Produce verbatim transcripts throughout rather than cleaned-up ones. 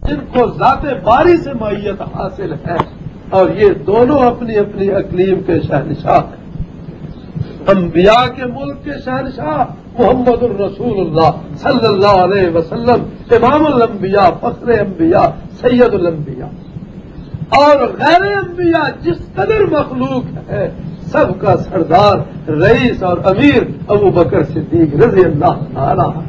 جن کو ذات باری سے معیت حاصل ہے، اور یہ دونوں اپنی اپنی اقلیم کے شہنشاہ ہیں۔ انبیاء کے ملک کے شہنشاہ محمد الرسول اللہ صلی اللہ علیہ وسلم، امام الانبیاء، فخر انبیاء، سید الانبیاء، اور غیر انبیاء جس قدر مخلوق ہے سب کا سردار، رئیس اور امیر ابو بکر صدیق رضی اللہ تعالی عنہ۔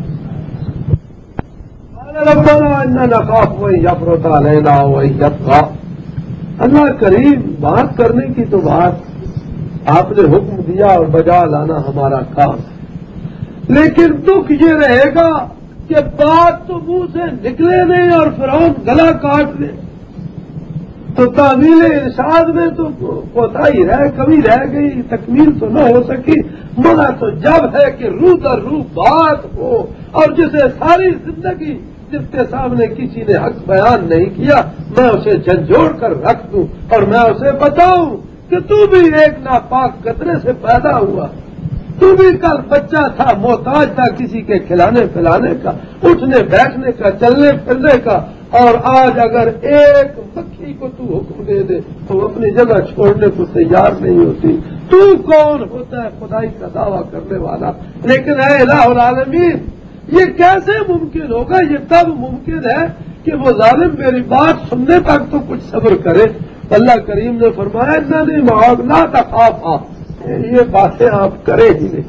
ربنا اننا نخاف ان یفرط علینا وان یطغى۔ اللہ کریم، بات کرنے کی تو بات آپ نے حکم دیا اور بجا لانا ہمارا کام ہے، لیکن دکھ یہ رہے گا کہ بات تو منہ سے نکلے نہیں اور فرعون گلا کاٹ دے، تو تعمیل ارشاد میں تو کوتاہی رہ کمی رہ گئی، تکمیل تو نہ ہو سکی۔ مزہ تو جب ہے کہ روح در روح بات ہو، اور جسے ساری زندگی جس کے سامنے کسی نے حق بیان نہیں کیا میں اسے جھنجھوڑ کر رکھ دوں اور میں اسے بتاؤں کہ تو بھی ایک ناپاک قطرے سے پیدا ہوا، تو بھی کل بچہ تھا، محتاج تھا کسی کے کھلانے پلانے کا، اٹھنے بیٹھنے کا، چلنے پھرنے کا، اور آج اگر ایک مکھی کو تو حکم دے دے تو اپنی جگہ چھوڑنے کو تیار نہیں ہوتی۔ تو کون ہوتا ہے خدائی کا دعویٰ کرنے والا؟ لیکن اے الہ العالمین، یہ کیسے ممکن ہوگا؟ یہ تب ممکن ہے کہ وہ ظالم میری بات سننے تک تو کچھ صبر کرے۔ اللہ کریم نے فرمایا اننی معک لا تخافا، یہ باتیں آپ کرے ہی نہیں،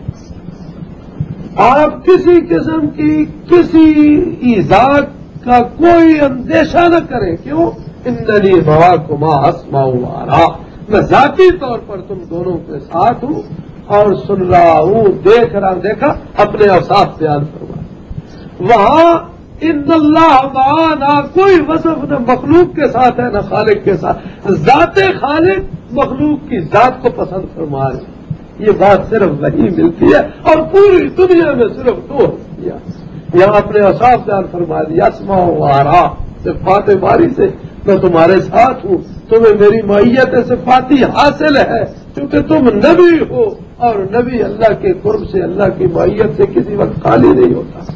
آپ کسی قسم کی کسی ایذا کا کوئی اندیشہ نہ کریں۔ کیوں؟ اننی معکما اسمع وارا، میں ذاتی طور پر تم دونوں کے ساتھ ہوں اور سن رہا ہوں، دیکھ رہا دیکھا اپنے اوصاف بیان فرما۔ وہاں ان اللہ معانا کوئی وصف نہ مخلوق کے ساتھ ہے نہ خالق کے ساتھ، ذات خالق مخلوق کی ذات کو پسند فرما رہی، یہ بات صرف وہی ملتی ہے، اور پوری دنیا میں صرف دو ہستیاں یہاں اپنے اوصاف بیان فرما دیا، اسمع و ارا، صفات باری سے میں تمہارے ساتھ ہوں، تمہیں میری معیت صفاتی حاصل ہے کیونکہ تم نبی ہو، اور نبی اللہ کے قرب سے، اللہ کی معیت سے کسی وقت خالی نہیں ہوتا۔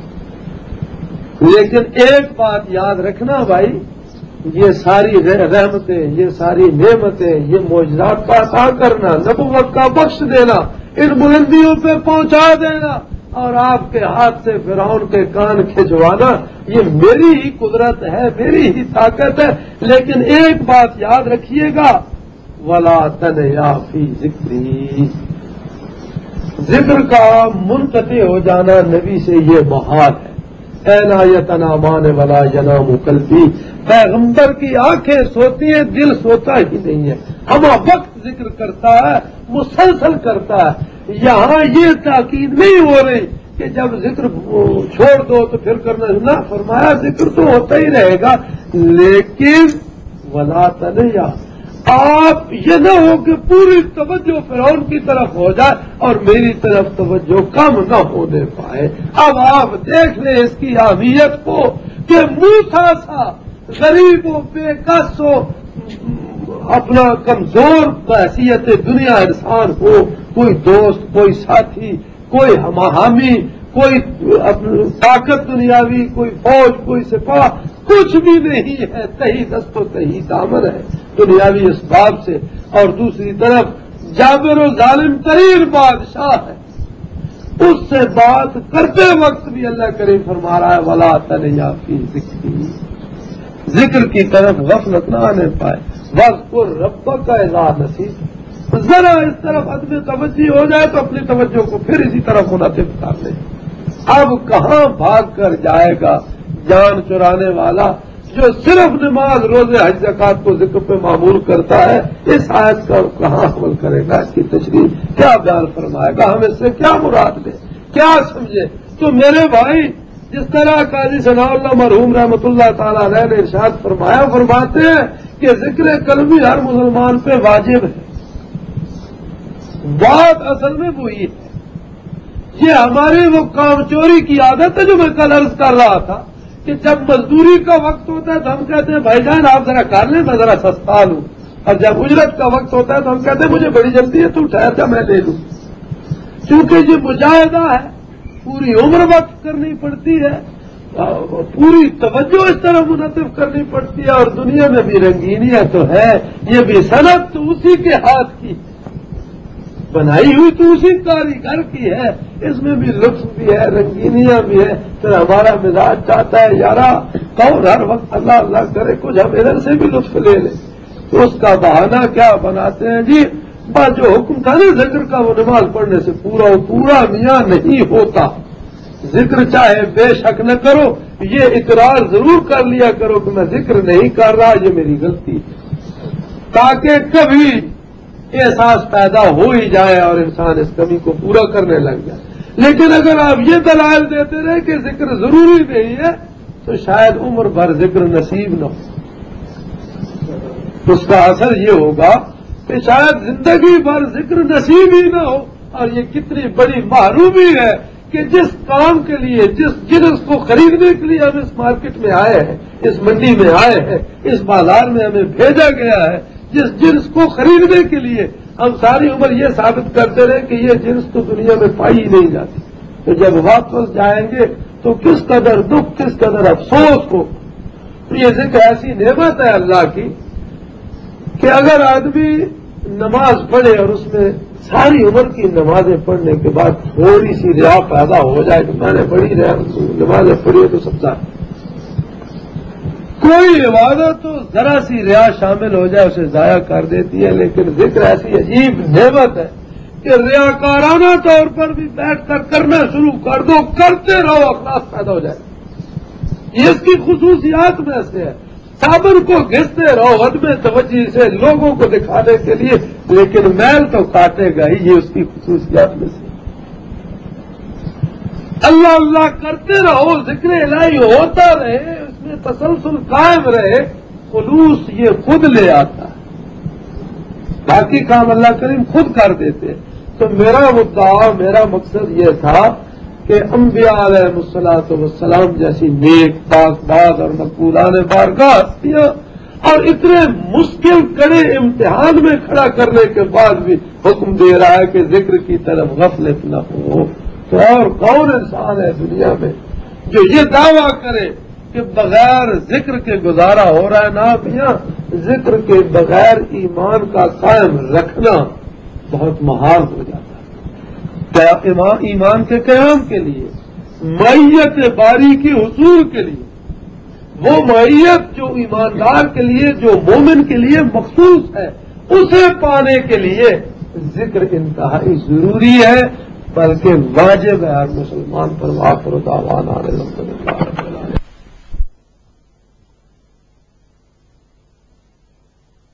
لیکن ایک بات یاد رکھنا بھائی، یہ ساری رحمتیں، یہ ساری نعمتیں، یہ معجزات کا عطا کرنا، نبوت کا بخش دینا، ان بلندیوں پہ پہنچا دینا، اور آپ کے ہاتھ سے فرعون کے کان کھجوانا، یہ میری ہی قدرت ہے، میری ہی طاقت ہے۔ لیکن ایک بات یاد رکھیے گا، ولا تنیا فی ذکری، ذکر کا منقطع ہو جانا نبی سے یہ محال ہے۔ اینا یتنامان ولا ینام قلبی، پیغمبر کی آنکھیں سوتی ہیں، دل سوتا ہی نہیں ہے، ہم وقت ذکر کرتا ہے، مسلسل کرتا ہے۔ یہاں یہ تاکید نہیں ہو رہی کہ جب ذکر چھوڑ دو تو پھر کرنا نہ، فرمایا ذکر تو ہوتا ہی رہے گا، لیکن ولا تنیا، آپ یہ نہ ہو کہ پوری توجہ فرعون کی طرف ہو جائے اور میری طرف توجہ کم نہ ہونے پائے۔ اب آپ دیکھ لیں اس کی اہمیت کو کہ موسیٰ سا غریب و بے کس و اپنا کمزور بحیثیت دنیا انسان ہو، کوئی دوست، کوئی ساتھی، کوئی ہماہمی، کوئی طاقت دنیاوی، کوئی فوج، کوئی سپاہ، کچھ بھی نہیں ہے، تہی دست و تہی دامن ہے دنیاوی اسباب سے، اور دوسری طرف جابر و ظالم ترین بادشاہ ہے، اس سے بات کرتے وقت بھی اللہ کریم فرما رہا ہے ولا تنیا فی ذکری، ذکر کی طرف غفلت نہ آنے پائے۔ واذکر ربک اذا نسیت، ذرا اس طرف عدم توجہ ہو جائے تو اپنی توجہ کو پھر اسی طرف منعطف کر لے۔ اب کہاں بھاگ کر جائے گا جان چرانے والا جو صرف نماز، روزے، حج، زکات کو ذکر پہ معمول کرتا ہے؟ اس آیت کا کہاں عمل کرے گا؟ اس کی تشریح کیا بیان فرمائے گا؟ ہم اس سے کیا مراد لیں، کیا سمجھے؟ تو میرے بھائی، جس طرح قاضی ثناء اللہ مرحوم رحمۃ اللہ تعالی علیہ نے ارشاد فرمایا، فرماتے ہیں کہ ذکر قلبی ہر مسلمان پہ واجب ہے۔ بات اصل میں وہی ہے، یہ ہماری وہ کام چوری کی عادت ہے جو میں کل عرض کر رہا تھا کہ جب مزدوری کا وقت ہوتا ہے تو ہم کہتے ہیں بھائی جان آپ ذرا کر لیں، میں ذرا سستا لوں، اور جب اجرت کا وقت ہوتا ہے تو ہم کہتے ہیں مجھے بڑی جلدی ہے، تو ٹھہر جا میں لے لوں۔ کیونکہ یہ مجاہدہ ہے، پوری عمر وقت کرنی پڑتی ہے، پوری توجہ اس طرح منعطف کرنی پڑتی ہے. اور دنیا میں بھی رنگینیاں تو ہے, یہ بھی صنعت تو اسی کے ہاتھ کی بنائی ہوئی تو اسی کاریگر کی ہے, اس میں بھی لطف بھی ہے, رنگینیاں بھی ہے. پھر ہمارا مزاج چاہتا ہے یارا کون ہر وقت اللہ اللہ کرے, کچھ ہم ادھر سے بھی لطف لے لیں. تو اس کا بہانہ کیا بناتے ہیں جی, بس جو حکم تھا نا ذکر کا وہ نماز پڑھنے سے پورا پورا میاں نہیں ہوتا. ذکر چاہے بے شک نہ کرو, یہ اقرار ضرور کر لیا کرو کہ میں ذکر نہیں کر رہا, یہ میری غلطی ہے, تاکہ کبھی احساس پیدا ہو ہی جائے اور انسان اس کمی کو پورا کرنے لگ جائے. لیکن اگر آپ یہ دلائل دیتے رہے کہ ذکر ضروری نہیں ہے تو شاید عمر بھر ذکر نصیب نہ ہو. اس کا اثر یہ ہوگا کہ شاید زندگی بھر ذکر نصیب ہی نہ ہو. اور یہ کتنی بڑی محرومی ہے کہ جس کام کے لیے, جس جنس کو خریدنے کے لیے ہم اس مارکیٹ میں آئے ہیں, اس منڈی میں آئے ہیں, اس بازار میں ہمیں بھیجا گیا ہے, جس جنس کو خریدنے کے لیے ہم ساری عمر یہ ثابت کرتے رہے کہ یہ جنس تو دنیا میں پائی ہی نہیں جاتی, تو جب واپس جائیں گے تو کس قدر دکھ, کس قدر افسوس ہو. تو یہ ذکر ایسی نعمت ہے اللہ کی کہ اگر آدمی نماز پڑھے اور اس میں ساری عمر کی نمازیں پڑھنے کے بعد تھوڑی سی ریا پیدا ہو جائے کہ میں نے بڑی نمازیں پڑھی تو سمجھا, کوئی عبادت تو ذرا سی ریا شامل ہو جائے اسے ضائع کر دیتی ہے. لیکن ذکر ایسی عجیب نعمت ہے کہ ریاکارانہ طور پر بھی بیٹھ کر کرنا شروع کر دو, کرتے رہو, اخلاص پیدا ہو جائے. یہ اس کی خصوصیات میں سے ہے. صابر کو گھستے رہو حد میں توجہ سے لوگوں کو دکھانے کے لیے, لیکن میل تو کاٹے گا ہی, یہ اس کی خصوصیات میں سے. اللہ اللہ کرتے رہو, ذکر الہی ہوتا رہے, اس میں تسلسل قائم رہے, خلوص یہ خود لے آتا ہے. باقی کام اللہ کریم خود کر دیتے. تو میرا مدعا, میرا مقصد یہ تھا کہ انبیاء علیہ الصلوۃ والسلام جیسی نیک پاک باز اور مقبولان بارگاہ دیا, اور اتنے مشکل کڑے امتحان میں کھڑا کرنے کے بعد بھی حکم دے رہا ہے کہ ذکر کی طرف غفلت نہ ہو. تو اور کون انسان ہے دنیا میں جو یہ دعویٰ کرے کہ بغیر ذکر کے گزارا ہو رہا ہے؟ نا میاں, ذکر کے بغیر ایمان کا قائم رکھنا بہت محال ہو جاتا ہے. ایمان کے قیام کے لیے, معیت باری کی حصول کے لیے, وہ معیت جو ایماندار کے لیے, جو مومن کے لیے مخصوص ہے, اسے پانے کے لیے ذکر انتہائی ضروری ہے, بلکہ واجب ہے ہر مسلمان پر. آخر دعوانا الحمدللہ.